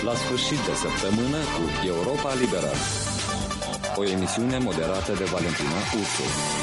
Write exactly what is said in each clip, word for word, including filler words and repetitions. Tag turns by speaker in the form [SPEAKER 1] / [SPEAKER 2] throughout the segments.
[SPEAKER 1] La sfârșit de săptămână cu Europa Liberă. O emisiune moderată de Valentina Ursu.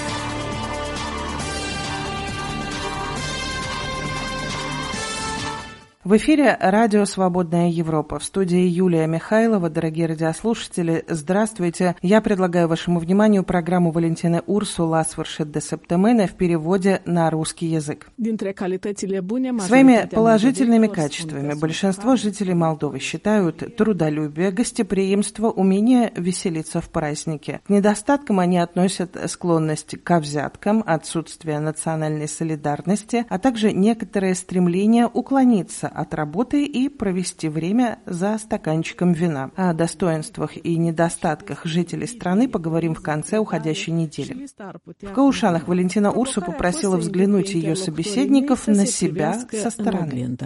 [SPEAKER 2] В эфире радио «Свободная Европа». В студии Юлия Михайлова. Дорогие радиослушатели, здравствуйте. Я предлагаю вашему вниманию программу Валентины Урсу «La sfârșit de săptămână» в переводе на русский язык. Своими положительными качествами большинство жителей Молдовы считают трудолюбие, гостеприимство, умение веселиться в празднике. К недостаткам они относят склонность к взяткам, отсутствие национальной солидарности, а также некоторое стремление уклониться от работы и провести время за стаканчиком вина. О достоинствах и недостатках жителей страны поговорим в конце уходящей недели. В Каушанах Валентина Урсу попросила взглянуть ее собеседников на себя со стороны.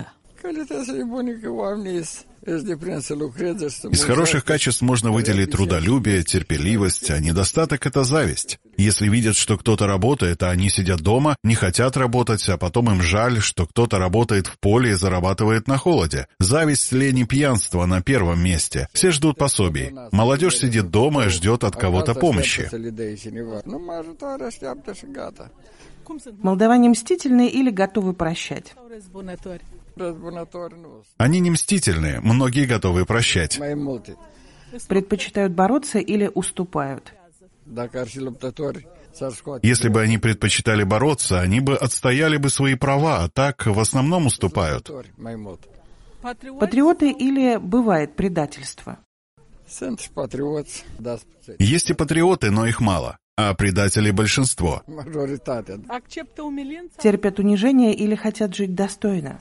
[SPEAKER 3] Из хороших качеств можно выделить трудолюбие, терпеливость, а недостаток — это зависть. Если видят, что кто-то работает, а они сидят дома, не хотят работать, а потом им жаль, что кто-то работает в поле и зарабатывает на холоде. Зависть, лень и пьянство на первом месте. Все ждут пособий. Молодежь сидит дома и ждет от кого-то помощи.
[SPEAKER 2] Молдаване мстительны или готовы прощать?
[SPEAKER 3] Они не мстительные, многие готовы прощать.
[SPEAKER 2] Предпочитают бороться или уступают?
[SPEAKER 3] Если бы они предпочитали бороться, они бы отстояли бы свои права, а так в основном уступают.
[SPEAKER 2] Патриоты или бывает предательство?
[SPEAKER 3] Есть и патриоты, но их мало. А предателей большинство.
[SPEAKER 2] Терпят унижение или хотят жить достойно?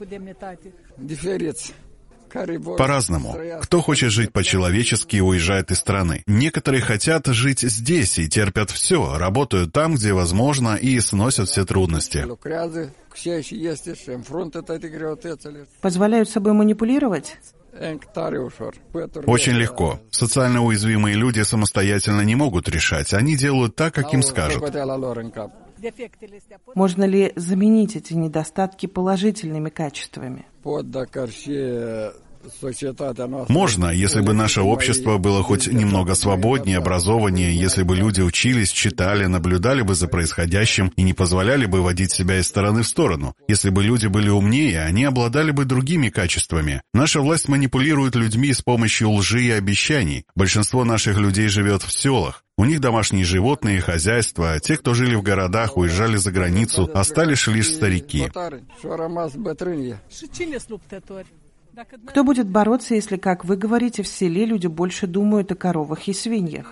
[SPEAKER 3] По-разному. Кто хочет жить по-человечески, уезжает из страны. Некоторые хотят жить здесь и терпят все, работают там, где возможно, и сносят все трудности.
[SPEAKER 2] Позволяют собой манипулировать?
[SPEAKER 3] Очень легко. Социально уязвимые люди самостоятельно не могут решать. Они делают так, как им скажут.
[SPEAKER 2] Можно ли заменить эти недостатки положительными качествами?
[SPEAKER 3] Можно, если бы наше общество было хоть немного свободнее, образованнее, если бы люди учились, читали, наблюдали бы за происходящим и не позволяли бы водить себя из стороны в сторону. Если бы люди были умнее, они обладали бы другими качествами. Наша власть манипулирует людьми с помощью лжи и обещаний. Большинство наших людей живет в селах. У них домашние животные, хозяйства, а те, кто жили в городах, уезжали за границу, остались лишь старики.
[SPEAKER 2] Кто будет бороться, если, как вы говорите, в селе люди больше думают о коровах и свиньях?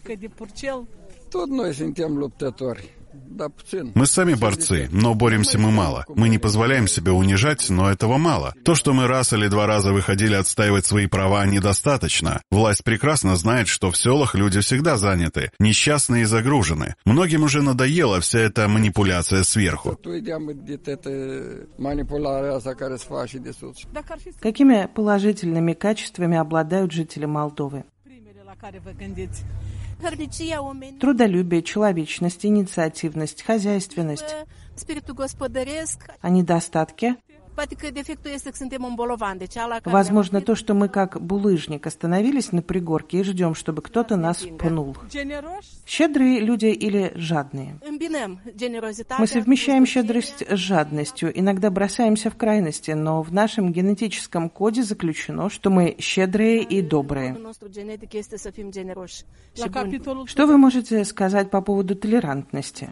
[SPEAKER 3] Мы сами борцы, но боремся мы мало. Мы не позволяем себя унижать, но этого мало. То, что мы раз или два раза выходили отстаивать свои права, недостаточно. Власть прекрасно знает, что в селах люди всегда заняты, несчастны и загружены. Многим уже надоела вся эта манипуляция сверху.
[SPEAKER 2] Какими положительными качествами обладают жители Молдовы? Трудолюбие, человечность, инициативность, хозяйственность. А недостатки? Возможно, то, что мы как булыжник остановились на пригорке и ждем, чтобы кто-то нас пнул. Щедрые люди или жадные? Мы совмещаем щедрость с жадностью, иногда бросаемся в крайности, но в нашем генетическом коде заключено, что мы щедрые и добрые. Что вы можете сказать по поводу толерантности?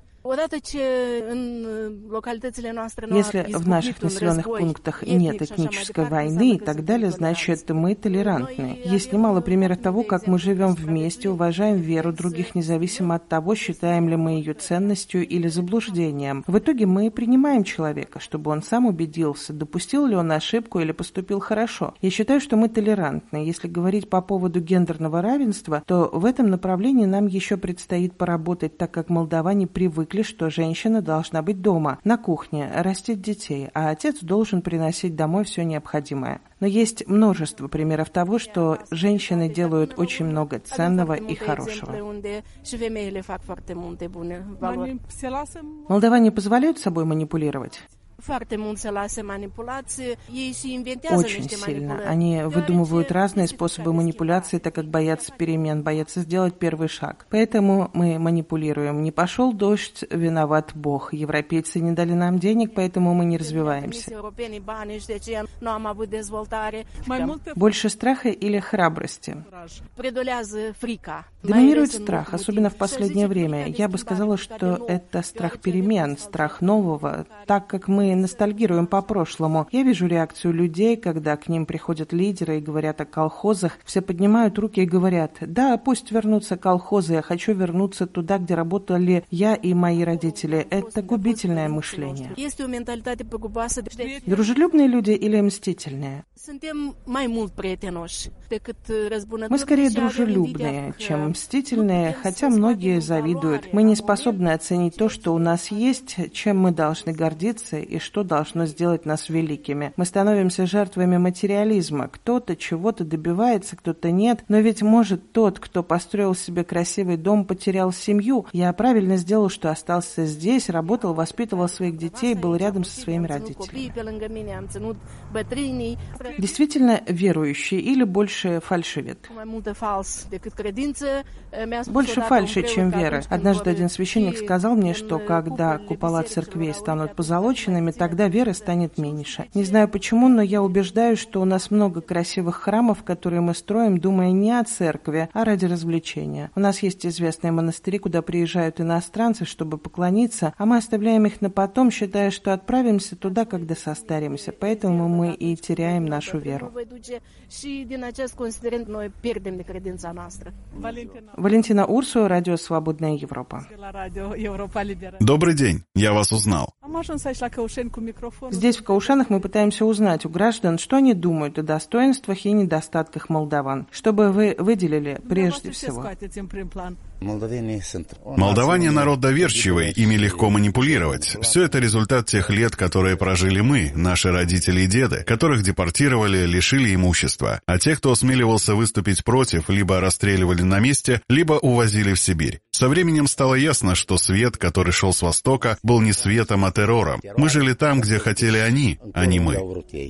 [SPEAKER 2] Если в наших населенных пунктах нет этнической войны и так далее, значит, мы толерантны. Есть немало примеров того, как мы живем вместе, уважаем веру других, независимо от того, считаем ли мы ее ценностью или заблуждением. В итоге мы принимаем человека, чтобы он сам убедился, допустил ли он ошибку или поступил хорошо. Я считаю, что мы толерантны. Если говорить по поводу гендерного равенства, то в этом направлении нам еще предстоит поработать, так как молдаване привыкли, что женщина должна быть дома, на кухне, растить детей, а отец должен приносить домой все необходимое. Но есть множество примеров того, что женщины делают очень много ценного и хорошего. Молдаване позволяют собой манипулировать? Очень сильно. Они выдумывают разные способы манипуляции, так как боятся перемен, боятся сделать первый шаг. Поэтому мы манипулируем. Не пошел дождь, виноват Бог. Европейцы не дали нам денег, поэтому мы не развиваемся. Больше страха или храбрости? Доминирует страх, особенно в последнее время. Я бы сказала, что это страх перемен, страх нового, так как мы ностальгируем по прошлому. Я вижу реакцию людей, когда к ним приходят лидеры и говорят о колхозах. Все поднимают руки и говорят: да, пусть вернутся колхозы, я хочу вернуться туда, где работали я и мои родители. Это губительное мышление. Дружелюбные люди или мстительные? Мы скорее дружелюбные, чем мстительные, хотя многие завидуют. Мы не способны оценить то, что у нас есть, чем мы должны гордиться и что должно сделать нас великими. Мы становимся жертвами материализма. Кто-то чего-то добивается, кто-то нет. Но ведь, может, тот, кто построил себе красивый дом, потерял семью. Я правильно сделал, что остался здесь, работал, воспитывал своих детей, был рядом со своими родителями. Действительно верующий или больше фальшивит? Больше фальши, чем веры. Однажды один священник сказал мне, что когда купола церквей станут позолоченными, тогда веры станет меньше. Не знаю почему, но я убеждаюсь, что у нас много красивых храмов, которые мы строим, думая не о церкви, а ради развлечения. У нас есть известные монастыри, куда приезжают иностранцы, чтобы поклониться, а мы оставляем их на потом, считая, что отправимся туда, когда состаримся. Поэтому мы и теряем нашу веру. Валентина Урсу, Радио Свободная Европа.
[SPEAKER 3] Добрый день, я вас узнал.
[SPEAKER 2] Здесь, в Каушанах, мы пытаемся узнать у граждан, что они думают о достоинствах и недостатках молдаван. Что бы вы выделили прежде всего?
[SPEAKER 3] Молдаване — народ доверчивый, ими легко манипулировать. Все это результат тех лет, которые прожили мы, наши родители и деды, которых депортировали, лишили имущества. А тех, кто осмеливался выступить против, либо расстреливали на месте, либо увозили в Сибирь. Со временем стало ясно, что свет, который шел с востока, был не светом, а террором. Мы жили там, где хотели они, а не мы.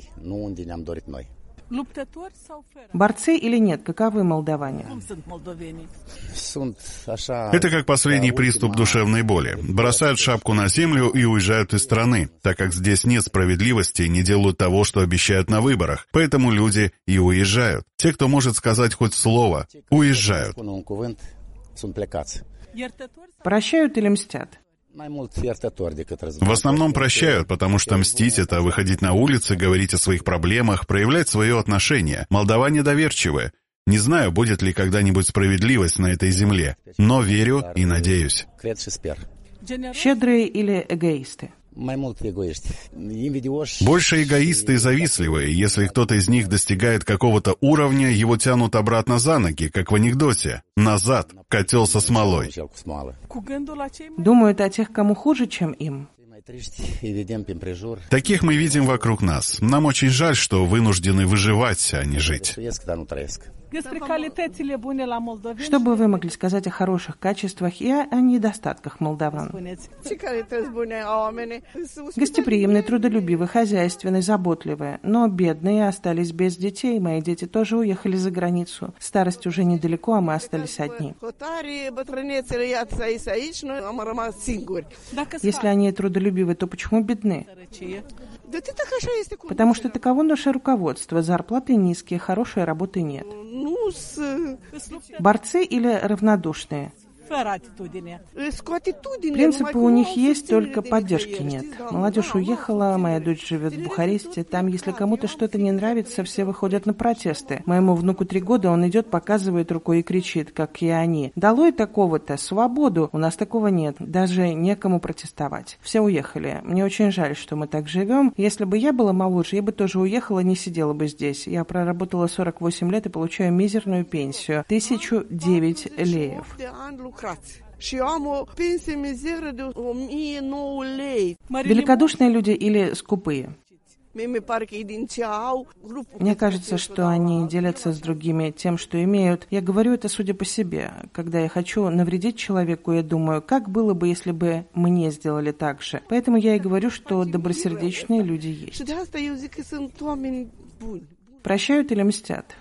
[SPEAKER 2] Борцы или нет? Каковы молдаване?
[SPEAKER 3] Это как последний приступ душевной боли. Бросают шапку на землю и уезжают из страны, так как здесь нет справедливости и не делают того, что обещают на выборах. Поэтому люди и уезжают. Те, кто может сказать хоть слово, уезжают.
[SPEAKER 2] Прощают или мстят?
[SPEAKER 3] В основном прощают, потому что мстить — это выходить на улицы, говорить о своих проблемах, проявлять свое отношение. Молдаване доверчивы. Не знаю, будет ли когда-нибудь справедливость на этой земле, но верю и надеюсь.
[SPEAKER 2] Щедрые или эгоисты?
[SPEAKER 3] Больше эгоисты и завистливые. Если кто-то из них достигает какого-то уровня, его тянут обратно за ноги, как в анекдоте. Назад, котел со смолой.
[SPEAKER 2] Думают о тех, кому хуже, чем им.
[SPEAKER 3] Таких мы видим вокруг нас. Нам очень жаль, что вынуждены выживать, а не жить.
[SPEAKER 2] Что бы вы могли сказать о хороших качествах и о, о недостатках молдаван? Гостеприимные, трудолюбивые, хозяйственные, заботливые. Но бедные остались без детей. Мои дети тоже уехали за границу. Старость уже недалеко, а мы остались одни. Если они трудолюбивы, то почему бедны? Потому что таково наше руководство. Зарплаты низкие, хорошей работы нет. Борцы или равнодушные? Принципы у них есть, только поддержки нет. Молодежь уехала, моя дочь живет в Бухаресте. Там, если кому-то что-то не нравится, все выходят на протесты. Моему внуку три года, он идет, показывает рукой и кричит, как и они. Долой такого-то, свободу. У нас такого нет. Даже некому протестовать. Все уехали. Мне очень жаль, что мы так живем. Если бы я была моложе, я бы тоже уехала, не сидела бы здесь. Я проработала сорок восемь лет и получаю мизерную пенсию. тысяча девять леев. Великодушные люди или скупые? Мне кажется, что они делятся с другими тем, что имеют. Я говорю это судя по себе. Когда я хочу навредить человеку, я думаю, как было бы, если бы мне сделали так же. Поэтому я и говорю, что добросердечные люди есть. Прощают или мстят?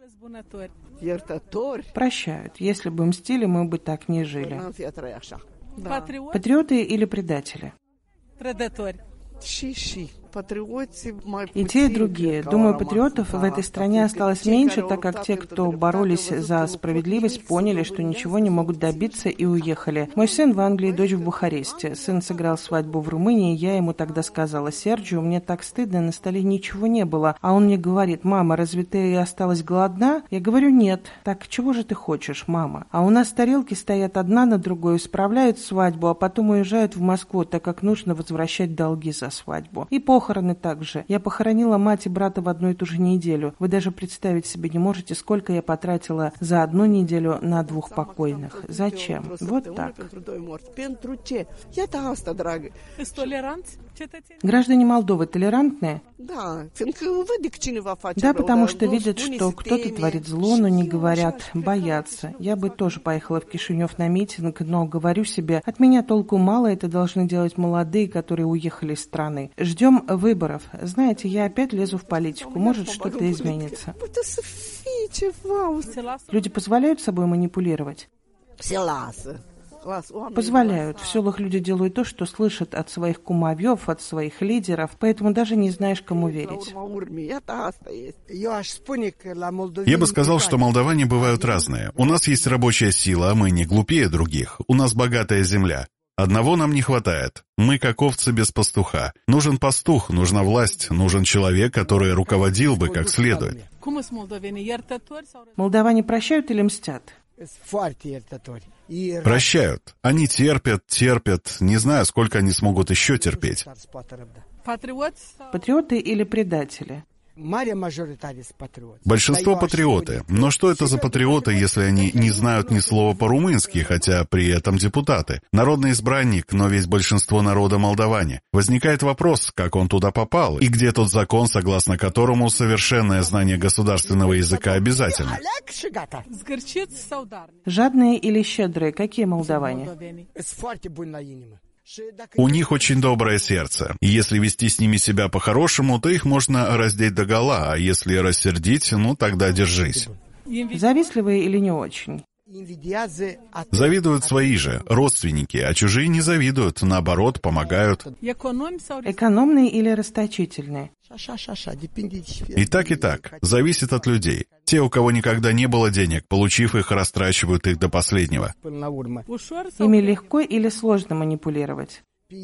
[SPEAKER 2] Прощают. Если бы мстили, мы бы так не жили. Патриоты или предатели? И те, и другие. Думаю, патриотов в этой стране осталось меньше, так как те, кто боролись за справедливость, поняли, что ничего не могут добиться и уехали. Мой сын в Англии, дочь в Бухаресте. Сын сыграл свадьбу в Румынии, я ему тогда сказала: «Серджио, мне так стыдно, на столе ничего не было». А он мне говорит: «Мама, разве ты осталась голодна?» Я говорю: «Нет». «Так чего же ты хочешь, мама?» А у нас тарелки стоят одна на другой, справляют свадьбу, а потом уезжают в Москву, так как нужно возвращать долги за свадьбу. И похороны также. Я похоронила мать и брата в одну и ту же неделю. Вы даже представить себе не можете, сколько я потратила за одну неделю на двух покойных. Зачем? Вот так. Граждане Молдовы толерантные? Да, потому что видят, что кто-то творит зло, но не говорят, боятся. Я бы тоже поехала в Кишинев на митинг, но говорю себе, от меня толку мало, это должны делать молодые, которые уехали из страны. Ждем выборов. Знаете, я опять лезу в политику. Может, что-то изменится. Люди позволяют собой манипулировать? Позволяют. В селах люди делают то, что слышат от своих кумовьев, от своих лидеров, поэтому даже не знаешь, кому верить.
[SPEAKER 3] Я бы сказал, что молдаване бывают разные. У нас есть рабочая сила, а мы не глупее других. У нас богатая земля. Одного нам не хватает. Мы как овцы без пастуха. Нужен пастух, нужна власть, нужен человек, который руководил бы как следует.
[SPEAKER 2] Молдаване прощают или мстят?
[SPEAKER 3] Прощают. Они терпят, терпят. Не знаю, сколько они смогут еще терпеть.
[SPEAKER 2] Патриоты или предатели?
[SPEAKER 3] Большинство патриоты. Но что это за патриоты, если они не знают ни слова по-румынски, хотя при этом депутаты? Народный избранник, но ведь большинство народа молдаване. Возникает вопрос, как он туда попал, и где тот закон, согласно которому совершенное знание государственного языка обязательно.
[SPEAKER 2] Жадные или щедрые? Какие молдаване?
[SPEAKER 3] У них очень доброе сердце, и если вести с ними себя по-хорошему, то их можно раздеть догола, а если рассердить, ну тогда держись.
[SPEAKER 2] Завистливые или не очень?
[SPEAKER 3] Завидуют свои же, родственники, а чужие не завидуют, наоборот, помогают.
[SPEAKER 2] Экономные или расточительные?
[SPEAKER 3] И так, и так. Зависит от людей. Те, у кого никогда не было денег, получив их, растрачивают их до последнего.
[SPEAKER 2] Ими легко или сложно манипулировать?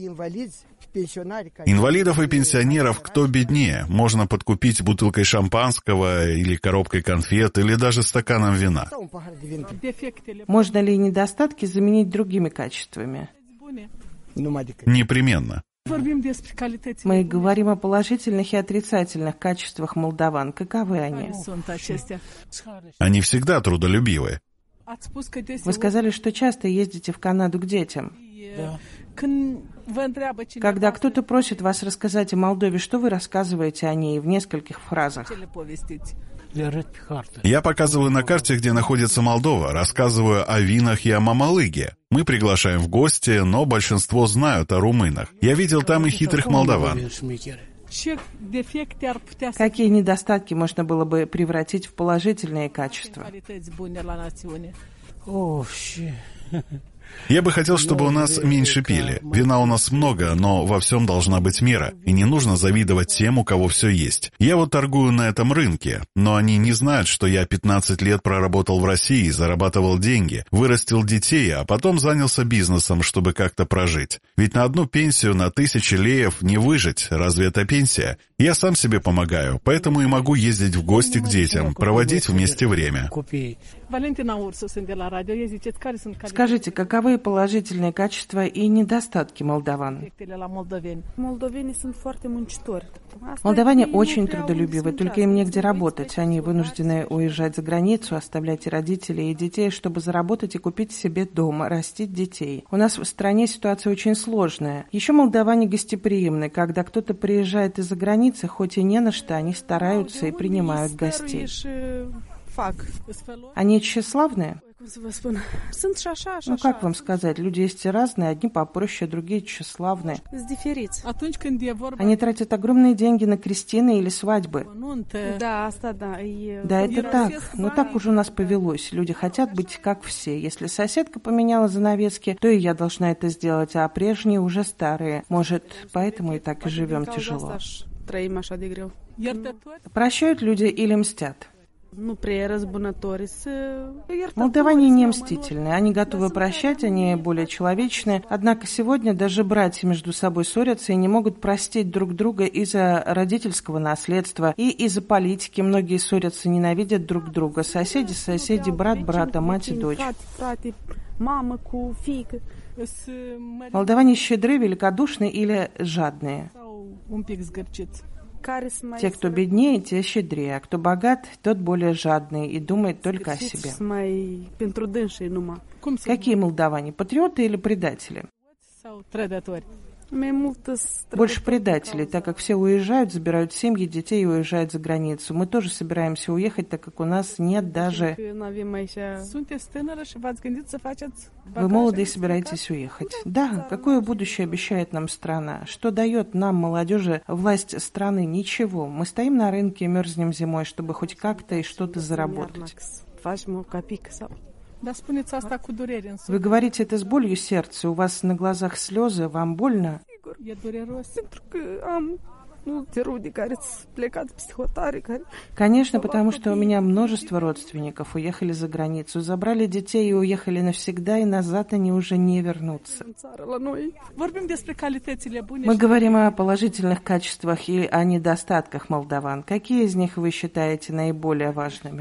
[SPEAKER 3] Инвалидов и пенсионеров кто беднее? Можно подкупить бутылкой шампанского или коробкой конфет, или даже стаканом вина.
[SPEAKER 2] Можно ли недостатки заменить другими качествами?
[SPEAKER 3] Непременно.
[SPEAKER 2] Мы говорим о положительных и отрицательных качествах молдаван. Каковы они?
[SPEAKER 3] Они всегда трудолюбивы.
[SPEAKER 2] Вы сказали, что часто ездите в Канаду к детям.
[SPEAKER 4] Да.
[SPEAKER 2] Когда кто-то просит вас рассказать о Молдове, что вы рассказываете о ней в нескольких фразах?
[SPEAKER 3] Я показываю на карте, где находится Молдова, рассказываю о винах и о мамалыге. Мы приглашаем в гости, но большинство знают о румынах. Я видел там и хитрых молдаван.
[SPEAKER 2] Какие недостатки можно было бы превратить в положительные качества?
[SPEAKER 3] Я бы хотел, чтобы у нас меньше пили. Вина у нас много, но во всем должна быть мера. И не нужно завидовать тем, у кого все есть. Я вот торгую на этом рынке, но они не знают, что я пятнадцать лет проработал в России, зарабатывал деньги, вырастил детей, а потом занялся бизнесом, чтобы как-то прожить. Ведь на одну пенсию на тысячи леев не выжить. Разве это пенсия? Я сам себе помогаю, поэтому и могу ездить в гости к детям, проводить вместе время.
[SPEAKER 2] Скажите, какая Каковы положительные качества и недостатки молдаван? Молдаване очень трудолюбивы, только им негде работать. Они вынуждены уезжать за границу, оставлять и родителей, и детей, чтобы заработать и купить себе дом, растить детей. У нас в стране ситуация очень сложная. Еще молдаване гостеприимны. Когда кто-то приезжает из-за границы, хоть и не на что, они стараются и принимают гостей. Они тщеславные? Ну, как вам сказать, люди есть разные, одни попроще, другие тщеславные. Они тратят огромные деньги на крестины или свадьбы. Да, это так, но так уже у нас повелось. Люди хотят быть как все. Если соседка поменяла занавески, то и я должна это сделать, а прежние уже старые. Может, поэтому и так и живем тяжело. Прощают люди или мстят? Молдаване не мстительны, они готовы прощать, они более человечны. Однако сегодня даже братья между собой ссорятся и не могут простить друг друга из-за родительского наследства и из-за политики. Многие ссорятся, ненавидят друг друга. Соседи, соседи, брат, брата, мать и дочь. Молдаване щедры, великодушны или жадные? Те, кто беднее, те щедрее, а кто богат, тот более жадный и думает только о себе. Какие молдаване, патриоты или предатели? Больше предателей, так как все уезжают, забирают семьи, детей и уезжают за границу. Мы тоже собираемся уехать, так как у нас нет даже... Вы молоды и собираетесь уехать. Да, какое будущее обещает нам страна? Что дает нам, молодежи, власть страны? Ничего. Мы стоим на рынке, мерзнем зимой, чтобы хоть как-то и что-то заработать. Вы говорите это с болью сердца, у вас на глазах слезы, вам больно? Конечно, потому что у меня множество родственников уехали за границу, забрали детей и уехали навсегда, и назад они уже не вернутся. Мы говорим о положительных качествах и о недостатках молдаван. Какие из них вы считаете наиболее важными?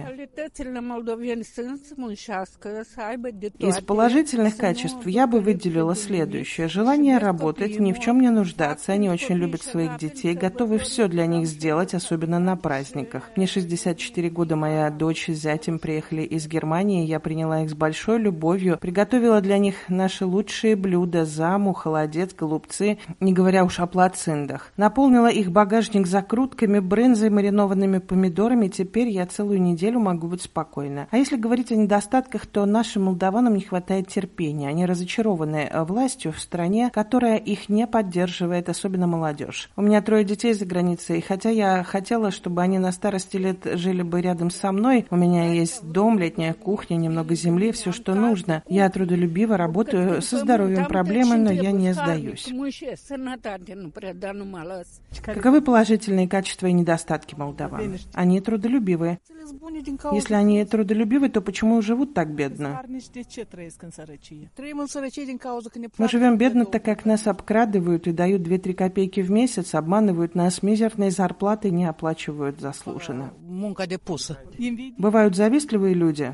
[SPEAKER 2] Из положительных качеств я бы выделила следующее. Желание работать, ни в чем не нуждаться. Они очень любят своих детей, готовы все для них сделать, особенно на праздниках. Мне шестьдесят четыре года, моя дочь с зятем приехали из Германии, я приняла их с большой любовью, приготовила для них наши лучшие блюда, заму, холодец, голубцы, не говоря уж о плациндах. Наполнила их багажник закрутками, брынзой, маринованными помидорами, теперь я целую неделю могу быть спокойна. А если говорить о недостатках, то нашим молдаванам не хватает терпения. Они разочарованы властью в стране, которая их не поддерживает, особенно молодежь. У меня трое детей за границей, и хотя я хотела, чтобы они на старости лет жили бы рядом со мной, у меня есть дом, летняя кухня, немного земли, все, что нужно. Я трудолюбива, работаю, со здоровьем проблемы, но я не сдаюсь. Каковы положительные качества и недостатки молдаван? Они трудолюбивые. Если они трудолюбивы, то почему живут так бедно? Мы живем бедно, так как нас обкрадывают и дают две-три копейки в месяц, обманывают нас, мизерные зарплаты не оплачивают заслуженно. Бывают завистливые люди.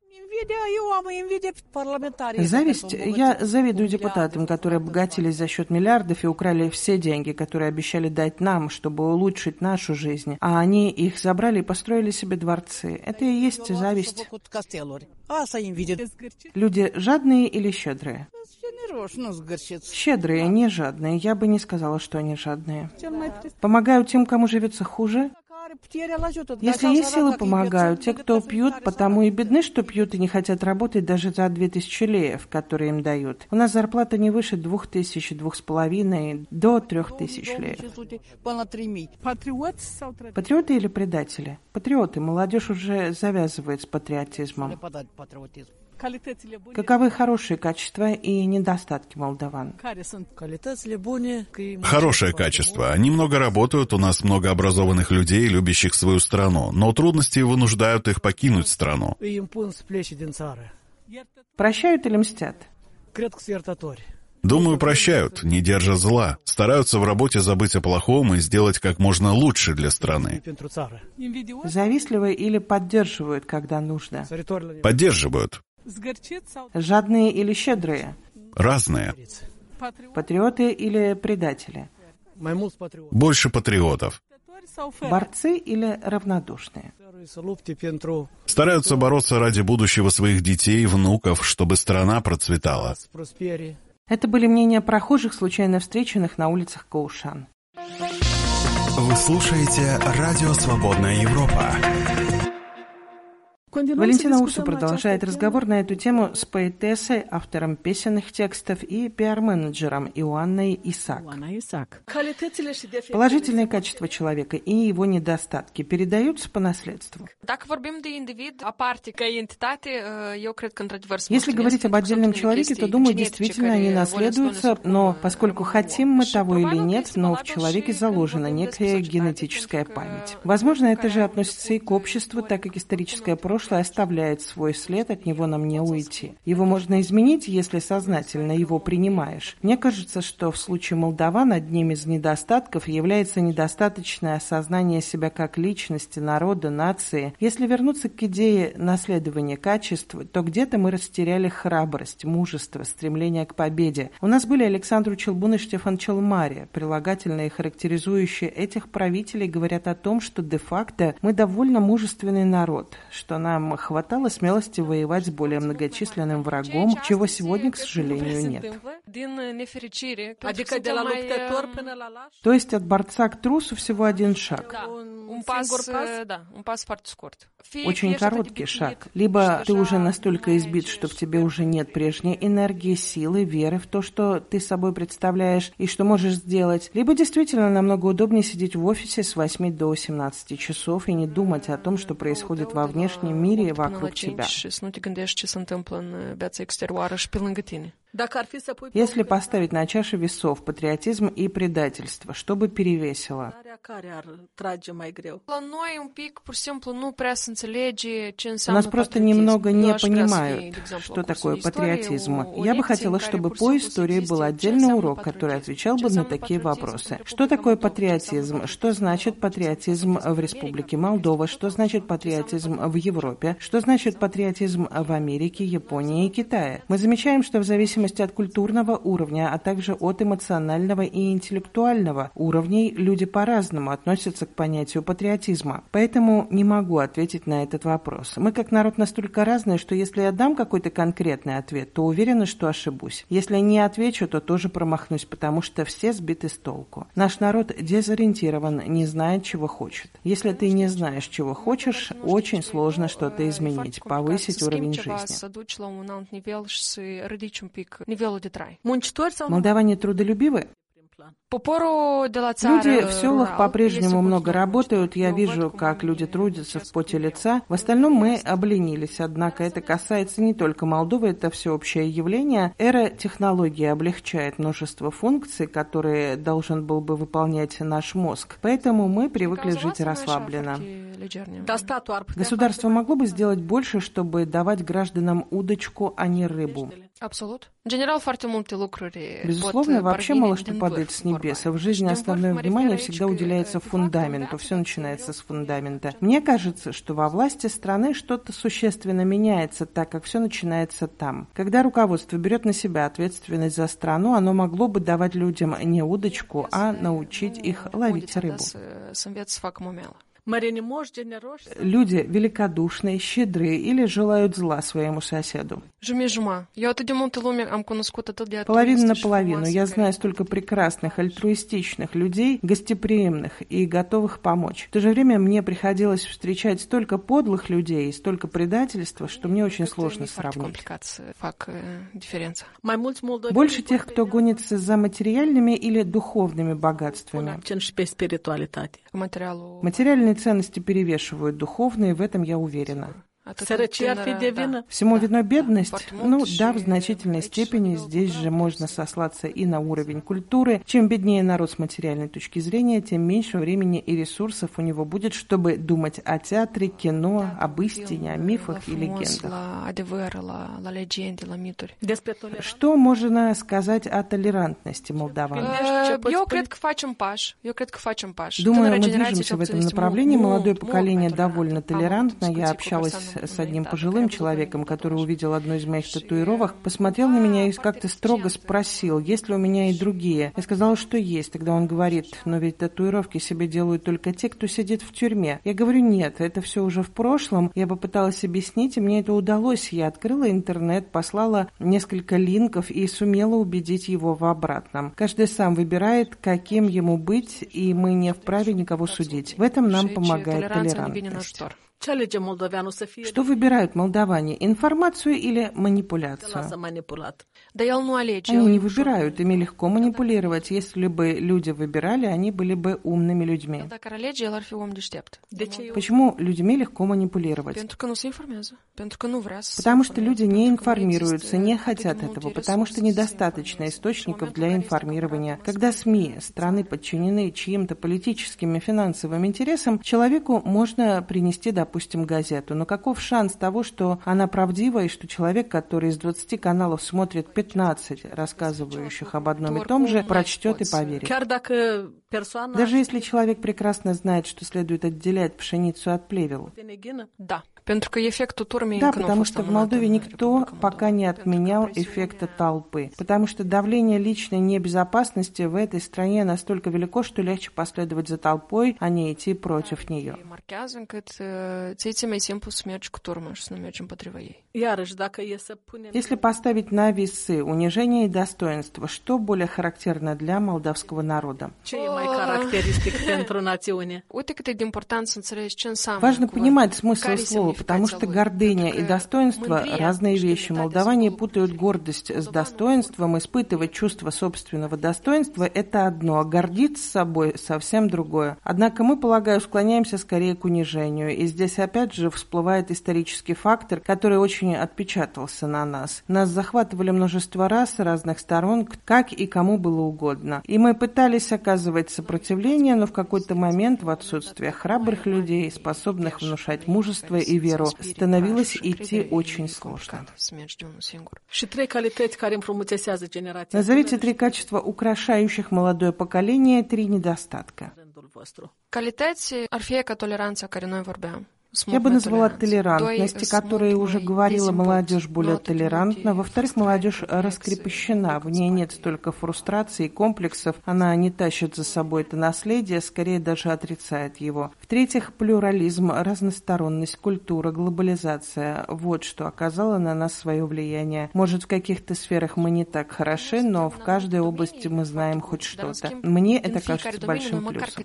[SPEAKER 2] Зависть? Я завидую депутатам, которые обогатились за счет миллиардов и украли все деньги, которые обещали дать нам, чтобы улучшить нашу жизнь. А они их забрали и построили себе дворцы. Это и есть зависть. Люди жадные или щедрые? Щедрые, не жадные. Я бы не сказала, что они жадные. Помогают тем, кому живется хуже? Если есть силы, помогают. Те, кто пьют, потому и бедны, что пьют и не хотят работать даже за две тысячи леев, которые им дают. У нас зарплата не выше двух тысяч, двух с половиной, до трех тысяч леев. Патриоты или предатели? Патриоты. Молодежь уже завязывает с патриотизмом. Каковы хорошие качества и недостатки молдаван?
[SPEAKER 3] Хорошее качество. Они много работают, у нас много образованных людей, любящих свою страну, но трудности вынуждают их покинуть страну.
[SPEAKER 2] Прощают или мстят?
[SPEAKER 3] Думаю, прощают, не держа зла, стараются в работе забыть о плохом и сделать как можно лучше для страны.
[SPEAKER 2] Завистливые или поддерживают, когда нужно?
[SPEAKER 3] Поддерживают.
[SPEAKER 2] Жадные или щедрые?
[SPEAKER 3] Разные.
[SPEAKER 2] Патриоты или предатели?
[SPEAKER 3] Больше патриотов.
[SPEAKER 2] Борцы или равнодушные?
[SPEAKER 3] Стараются бороться ради будущего своих детей, внуков, чтобы страна процветала.
[SPEAKER 2] Это были мнения прохожих, случайно встреченных на улицах Каушан.
[SPEAKER 4] Вы слушаете «Радио Свободная Европа».
[SPEAKER 2] Валентина Урсу продолжает разговор на эту тему с поэтессой, автором песенных текстов и пиар-менеджером Иоанной Исаак. Положительные качества человека и его недостатки передаются по наследству. Если говорить об отдельном человеке, то, думаю, действительно они наследуются, но поскольку хотим мы того или нет, но в человеке заложена некая генетическая память. Возможно, это же относится и к обществу, так как историческое прошлое оставляет свой след, от него нам не уйти. Его можно изменить, если сознательно его принимаешь. Мне кажется, что в случае молдаван одним из недостатков является недостаточное осознание себя как личности, народа, нации. Если вернуться к идее наследования качеств, то где-то мы растеряли храбрость, мужество, стремление к победе. У нас были Александр Учелбун и Штефан Челмари. Прилагательные, характеризующие этих правителей, говорят о том, что де-факто мы довольно мужественный народ, что нам хватало смелости воевать с более многочисленным врагом, чего сегодня, к сожалению, нет. То есть от борца к трусу всего один шаг. Очень короткий шаг. Либо ты уже настолько избит, что в тебе уже нет прежней энергии, силы, веры в то, что ты собой представляешь и что можешь сделать. Либо действительно намного удобнее сидеть в офисе с восьми до семнадцати часов и не думать о том, что происходит во внешнем мире и вокруг тебя. Если поставить на чаше весов патриотизм и предательство, что бы перевесило? У нас просто немного не понимают, что такое патриотизм. Я бы хотела, чтобы по истории был отдельный урок, который отвечал бы на такие вопросы. Что такое патриотизм? Что значит патриотизм в Республике Молдова? Что значит патриотизм в Европе? Что значит патриотизм в Америке, Японии и Китае? Мы замечаем, что в зависимости от культурного уровня, а также от эмоционального и интеллектуального уровней, люди по-разному относятся к понятию патриотизма. Поэтому не могу ответить на этот вопрос. Мы как народ настолько разные, что если я дам какой-то конкретный ответ, то уверена, что ошибусь. Если не отвечу, то тоже промахнусь, потому что все сбиты с толку. Наш народ дезориентирован, не знает, чего хочет. Если ты не знаешь, чего хочешь, очень сложно что-то изменить, повысить уровень жизни. Молдаване трудолюбивы? Люди в селах по-прежнему много работают, я вижу, как люди трудятся в поте лица. В остальном мы обленились, однако это касается не только Молдовы, это всеобщее явление. Эра технологии облегчает множество функций, которые должен был бы выполнять наш мозг, поэтому мы привыкли жить расслабленно. Государство могло бы сделать больше, чтобы давать гражданам удочку, а не рыбу. Безусловно, вообще мало что падает с небес. В жизни основное внимание всегда уделяется фундаменту. Все начинается с фундамента. Мне кажется, что во власти страны что-то существенно меняется, так как все начинается там. Когда руководство берет на себя ответственность за страну, оно могло бы давать людям не удочку, а научить их ловить рыбу. Люди великодушные, щедрые или желают зла своему соседу. Половина на половину. Я знаю столько прекрасных, альтруистичных людей, гостеприимных и готовых помочь. В то же время мне приходилось встречать столько подлых людей и столько предательства, что мне очень сложно сравнить. Больше тех, кто гонится за материальными или духовными богатствами. Материальные ценности перевешивают духовные, в этом я уверена. Всему виной бедность? Ну да, в значительной степени. Здесь же можно сослаться и на уровень культуры. Чем беднее народ с материальной точки зрения, тем меньше времени и ресурсов у него будет, чтобы думать о театре, кино, об истине, о мифах и легендах. Что можно сказать о толерантности молдаван? Думаю, мы движемся в этом направлении. Молодое поколение довольно толерантно. Я общалась с одним пожилым человеком, который увидел одну из моих татуировок, посмотрел на меня и как-то строго спросил, есть ли у меня и другие. Я сказала, что есть. Тогда он говорит, но ведь татуировки себе делают только те, кто сидит в тюрьме. Я говорю, нет, это все уже в прошлом. Я попыталась объяснить, и мне это удалось. Я открыла интернет, послала несколько линков и сумела убедить его в обратном. Каждый сам выбирает, каким ему быть, и мы не вправе никого судить. В этом нам помогает толерантность. Что выбирают молдаване? Информацию или манипуляцию? Они не выбирают, ими легко манипулировать. Если бы люди выбирали, они были бы умными людьми. Почему людьми легко манипулировать? Потому что люди не информируются, не хотят этого, потому что недостаточно источников для информирования. Когда СМИ страны подчинены чьим-то политическим и финансовым интересам, человеку можно принести, допустим, газету. Но каков шанс того, что она правдива, и что человек, который из двадцати каналов смотрит пятнадцать, рассказывающих об одном и том же, прочтет и поверит? Даже если человек прекрасно знает, что следует отделять пшеницу от плевел.
[SPEAKER 5] Да.
[SPEAKER 2] Да, потому что в Молдове никто пока не отменял эффекта толпы, потому что давление личной небезопасности в этой стране настолько велико, что легче последовать за толпой, а не идти против нее. Если поставить на весы унижение и достоинство, что более характерно для молдавского народа? Важно понимать смысл слова, потому что гордыня и достоинство – разные вещи. Молдаване путают гордость с достоинством. Испытывать чувство собственного достоинства – это одно, а гордиться собой – совсем другое. Однако мы, полагаю, склоняемся скорее к унижению. И здесь опять же всплывает исторический фактор, который очень отпечатался на нас. Нас захватывали множество раз с разных сторон, как и кому было угодно. И мы пытались оказывать сопротивление, но в какой-то момент в отсутствие храбрых людей, способных внушать мужество и веру, становилось идти очень сложно. Назовите три качества, украшающих молодое поколение, три недостатка. Я бы назвала толерантность, о которой уже говорила, молодежь более толерантна. Во-вторых, молодежь раскрепощена, в ней нет столько фрустраций и комплексов, она не тащит за собой это наследие, скорее даже отрицает его. В-третьих, плюрализм, разносторонность, культура, глобализация. Вот что оказало на нас свое влияние. Может, в каких-то сферах мы не так хороши, но в каждой области мы знаем хоть что-то. Мне это кажется большим плюсом.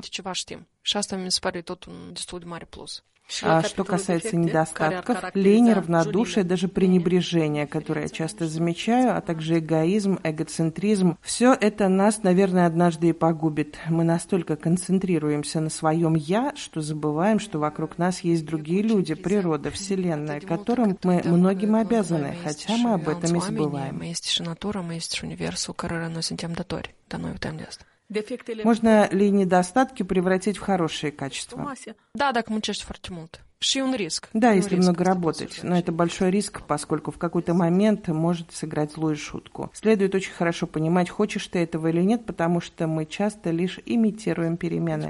[SPEAKER 2] А что касается недостатков, лень, равнодушие, даже пренебрежение, которое я часто замечаю, а также эгоизм, эгоцентризм, все это нас, наверное, однажды и погубит. Мы настолько концентрируемся на своем «я», что забываем, что вокруг нас есть другие люди, природа, вселенная, которым мы многим обязаны, хотя мы об этом и забываем. Можно ли недостатки превратить в хорошие качества?
[SPEAKER 5] Да, так мучаешь фортимут.
[SPEAKER 2] Да, если много работать, но это большой риск, поскольку в какой-то момент может сыграть злую шутку. Следует очень хорошо понимать, хочешь ты этого или нет, потому что мы часто лишь имитируем перемены.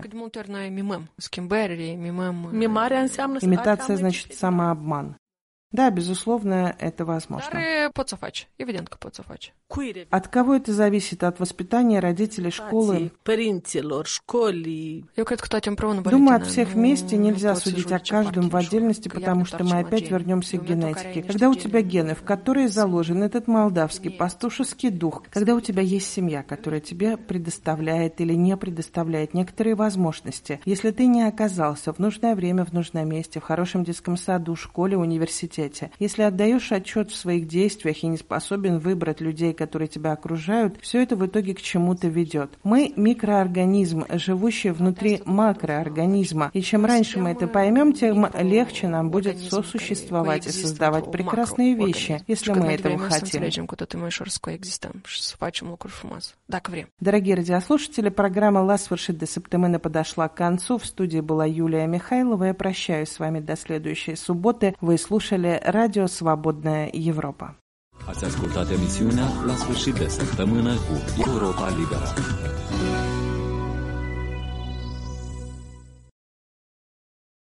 [SPEAKER 2] Имитация значит самообман. Да, безусловно, это возможно. От кого это зависит? От воспитания родителей, школы? Думаю, от всех вместе нельзя судить о каждом в отдельности, потому что мы опять вернемся к генетике. Когда у тебя гены, в которые заложен этот молдавский пастушеский дух, когда у тебя есть семья, которая тебе предоставляет или не предоставляет некоторые возможности, если ты не оказался в нужное время, в нужном месте, в хорошем детском саду, школе, университете, если отдаешь отчет в своих действиях и не способен выбрать людей, которые тебя окружают, все это в итоге к чему-то ведет. Мы микроорганизм, живущий внутри макроорганизма, и чем раньше мы это поймем, тем легче нам будет сосуществовать и создавать прекрасные вещи, если мы этого хотим. Дорогие радиослушатели, программа «Ласвършит де септемена» подошла к концу. В студии была Юлия Михайлова. Я прощаюсь с вами до следующей субботы. Вы слушали Радио Свободная Европа.
[SPEAKER 1] Ați ascultat emisiunea La sfârșit de săptămână cu Europa Liberă.